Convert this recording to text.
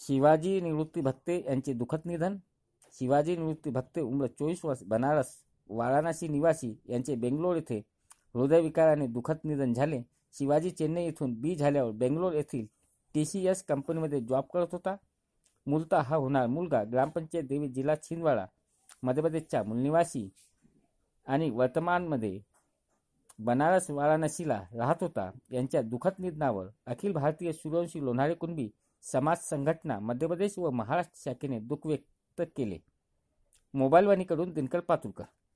शिवाजी निवृत्ती भत्ते यांचे दुःखद निधन. शिवाजी निवृत्ती भत्ते उम्र 24 वर्ष, बनारस वाराणसी निवासी यांचे बेंगलोर येथे हृदयविकाराने दुःखद निधन झाले. शिवाजी चेन्नई येथून बी झाल्यावर बेंगलोर येथील TCS कंपनीमध्ये जॉब करत होता. मूलतः हा होणार मुलगा ग्रामपंचायत देवी जिल्हा छिंदवाडा मध्य प्रदेशचा मूळ निवासी आणि वर्तमानमध्ये बनारस वाराणसीला राहत होता. यांच्या दुःखद निधनावर अखिल भारतीय सूर्यवंशी लोणारे कुणबी समाज संघटना मध्य प्रदेश व महाराष्ट्र शाखेने दुःख व्यक्त केले. मोबाईल वाणीकडून दिनकर पातुरकर.